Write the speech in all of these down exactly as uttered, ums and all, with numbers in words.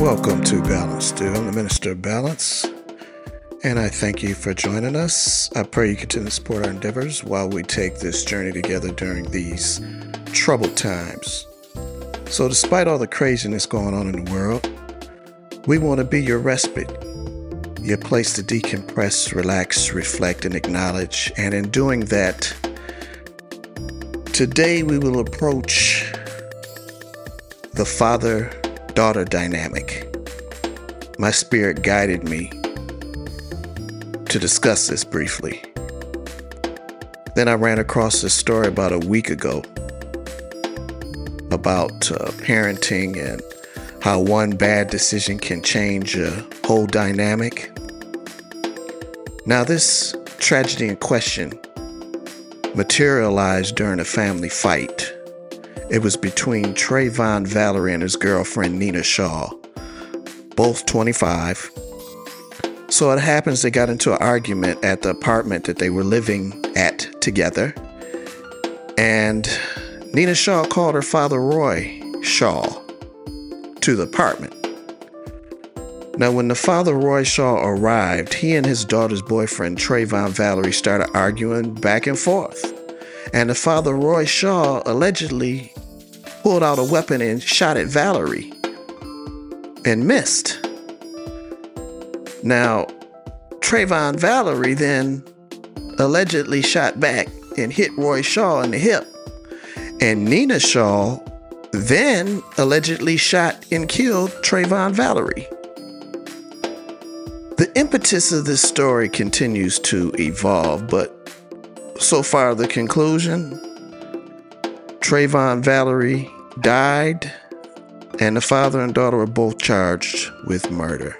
Welcome to Balance Still. I'm the Minister of Balance, and I thank you for joining us. I pray you continue to support our endeavors while we take this journey together during these troubled times. So despite all the craziness going on in the world, we want to be your respite, your place to decompress, relax, reflect, and acknowledge. And in doing that, today we will approach the father-daughter dynamic. My spirit guided me to discuss this briefly. Then I ran across this story about a week ago about uh, parenting and how one bad decision can change a whole dynamic. Now, this tragedy in question materialized during a family fight. It was between Trayvon Valerie and his girlfriend Nina Shaw, both twenty-five. So it happens they got into an argument at the apartment that they were living at together. And Nina Shaw called her father, Roy Shaw, to the apartment. Now, when the father, Roy Shaw, arrived, he and his daughter's boyfriend, Trayvon Valerie, started arguing back and forth. And the father, Roy Shaw, allegedly pulled out a weapon and shot at Valerie and missed. Now, Trayvon Valerie then allegedly shot back and hit Roy Shaw in the hip. And Nina Shaw then allegedly shot and killed Trayvon Valerie. The impetus of this story continues to evolve, but so far the conclusion, Trayvon Valerie died, and the father and daughter were both charged with murder.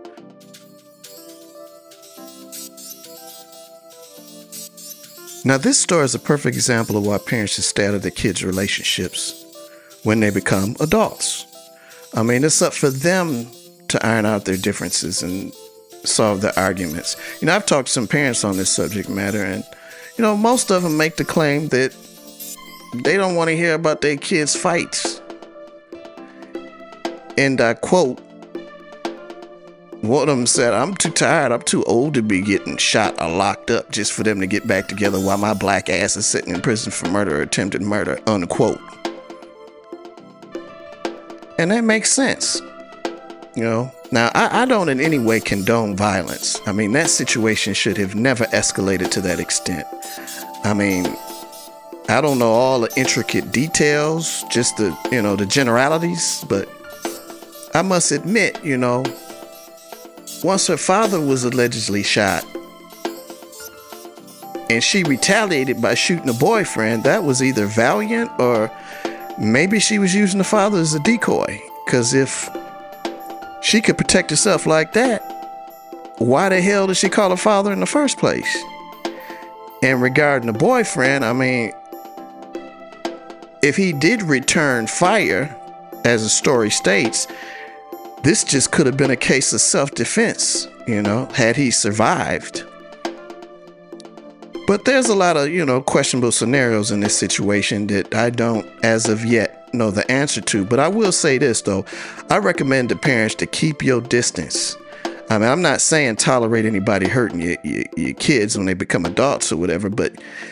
Now, this story is a perfect example of why parents should stay out of their kids' relationships when they become adults. I mean, it's up for them to iron out their differences and solve their arguments. You know, I've talked to some parents on this subject matter, and, you know, most of them make the claim that they don't want to hear about their kids' fights. And I quote, one of them said, "I'm too tired. I'm too old to be getting shot or locked up just for them to get back together while my black ass is sitting in prison for murder or attempted murder," unquote. And that makes sense. You know, now I, I don't in any way condone violence. I mean, that situation should have never escalated to that extent. I mean, I don't know all the intricate details, just the, you know, the generalities, but I must admit, you know, once her father was allegedly shot and she retaliated by shooting a boyfriend, that was either valiant or maybe she was using the father as a decoy. Because if she could protect herself like that, why the hell did she call her father in the first place? And regarding the boyfriend, I mean, if he did return fire, as the story states, this just could have been a case of self-defense, you know, had he survived. But there's a lot of, you know, questionable scenarios in this situation that I don't, as of yet, know the answer to. But I will say this, though. I recommend to parents to keep your distance. I mean, I'm not saying tolerate anybody hurting your, your, your kids when they become adults or whatever, but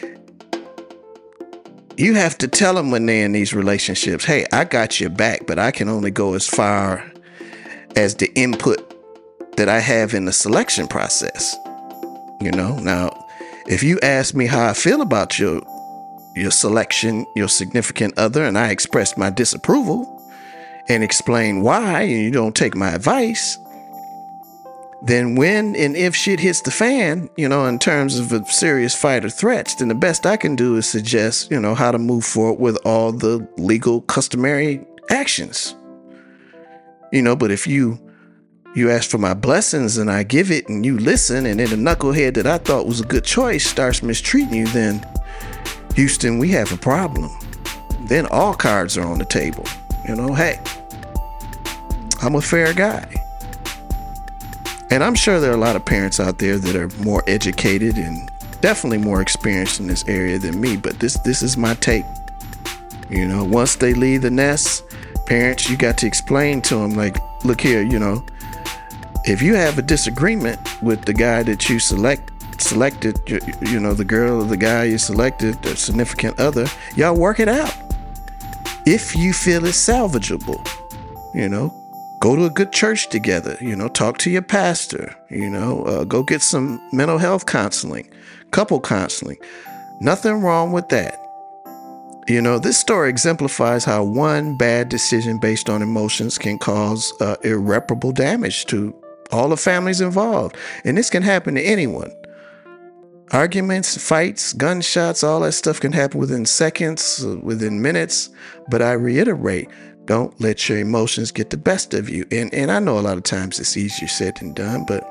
you have to tell them when they're in these relationships, hey, I got your back, but I can only go as far as the input that I have in the selection process. You know, now, if you ask me how I feel about your your selection, your significant other, and I express my disapproval and explain why, and you don't take my advice, then when and if shit hits the fan, you know, in terms of a serious fight or threats, then the best I can do is suggest, you know, how to move forward with all the legal customary actions. You know, but if you you ask for my blessings and I give it and you listen, and then the knucklehead that I thought was a good choice starts mistreating you, then Houston, we have a problem. Then all cards are on the table. You know, hey, I'm a fair guy. And I'm sure there are a lot of parents out there that are more educated and definitely more experienced in this area than me, but this this is my take. You know, once they leave the nest, parents, you got to explain to them, like, look here, you know, if you have a disagreement with the guy that you select selected, you, you know, the girl or the guy you selected, the significant other, y'all work it out. If you feel it's salvageable, you know, go to a good church together, you know, talk to your pastor, you know, uh, go get some mental health counseling, couple counseling. Nothing wrong with that. You know, this story exemplifies how one bad decision based on emotions can cause uh, irreparable damage to all the families involved. And this can happen to anyone. Arguments, fights, gunshots, all that stuff can happen within seconds, within minutes. But I reiterate, don't let your emotions get the best of you. And, and I know a lot of times it's easier said than done, but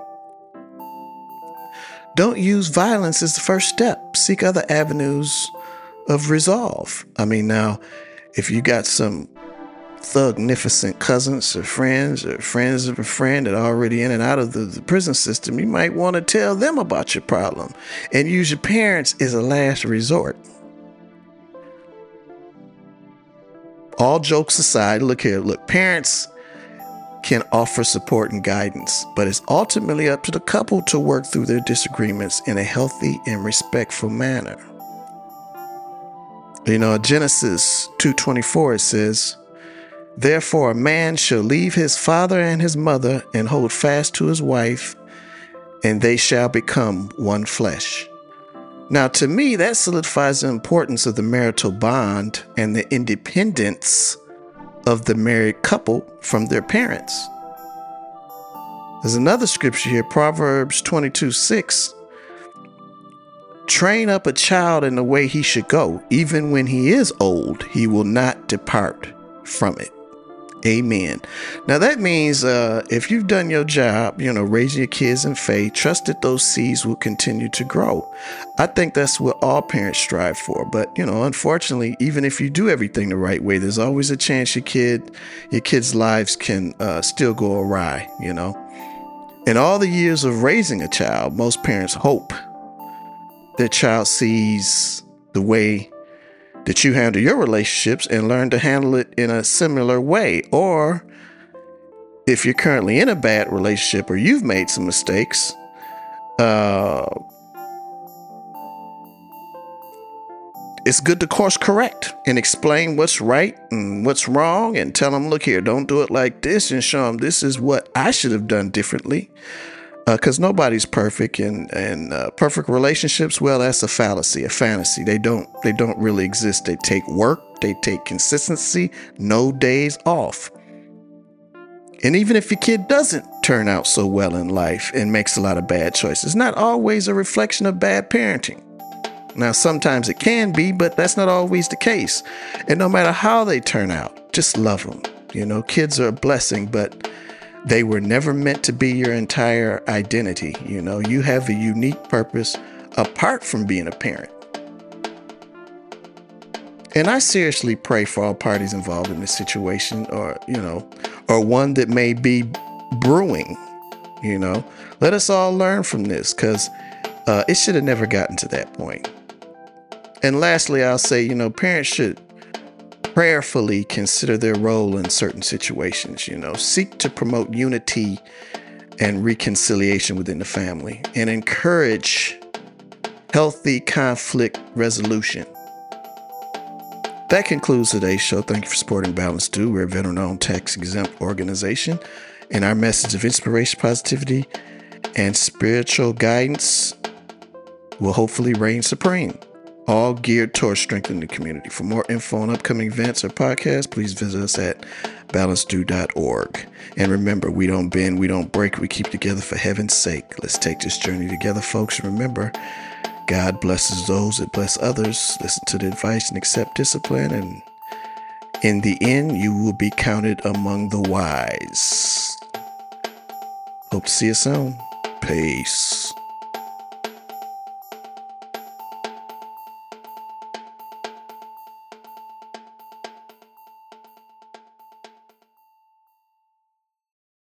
don't use violence as the first step. Seek other avenues of resolve. I mean, now, if you got some thugnificent cousins or friends or friends of a friend that are already in and out of the, the prison system, you might want to tell them about your problem and use your parents as a last resort. All jokes aside, look here, look, parents can offer support and guidance, but it's ultimately up to the couple to work through their disagreements in a healthy and respectful manner. You know, Genesis two twenty-four, it says, "Therefore a man shall leave his father and his mother and hold fast to his wife, and they shall become one flesh." Now, to me, that solidifies the importance of the marital bond and the independence of the married couple from their parents. There's another scripture here, Proverbs twenty-two six. "Train up a child in the way he should go. Even when he is old, he will not depart from it." Amen. Now that means uh, if you've done your job, you know, raising your kids in faith, trust that those seeds will continue to grow. I think that's what all parents strive for. But, you know, unfortunately, even if you do everything the right way, there's always a chance your kid, your kids' lives can uh, still go awry, you know. In all the years of raising a child, most parents hope their child sees the way that you handle your relationships and learn to handle it in a similar way. Or if you're currently in a bad relationship or you've made some mistakes, uh, it's good to course correct and explain what's right and what's wrong and tell them, look here, don't do it like this, and show them this is what I should have done differently. Because uh, nobody's perfect, and and uh, perfect relationships, well, that's a fallacy, a fantasy. They don't they don't really exist. They take work, they take consistency, no days off. And even if your kid doesn't turn out so well in life and makes a lot of bad choices, it's not always a reflection of bad parenting. Now, sometimes it can be, but that's not always the case. And no matter how they turn out, just love them. You know, kids are a blessing, but they were never meant to be your entire identity. You know, you have a unique purpose apart from being a parent. And I seriously pray for all parties involved in this situation, or, you know, or one that may be brewing, you know. Let us all learn from this, because uh, it should have never gotten to that point. And lastly, I'll say, you know, parents should prayerfully consider their role in certain situations, you know, seek to promote unity and reconciliation within the family and encourage healthy conflict resolution. That concludes today's show. Thank you for supporting Balance Due. We're a veteran-owned, tax-exempt organization, and our message of inspiration, positivity, and spiritual guidance will hopefully reign supreme, all geared towards strengthening the community. For more info on upcoming events or podcasts, please visit us at balance due dot org. And remember, we don't bend, we don't break, we keep together for heaven's sake. Let's take this journey together, folks. And remember, God blesses those that bless others. Listen to the advice and accept discipline. And in the end, you will be counted among the wise. Hope to see you soon. Peace.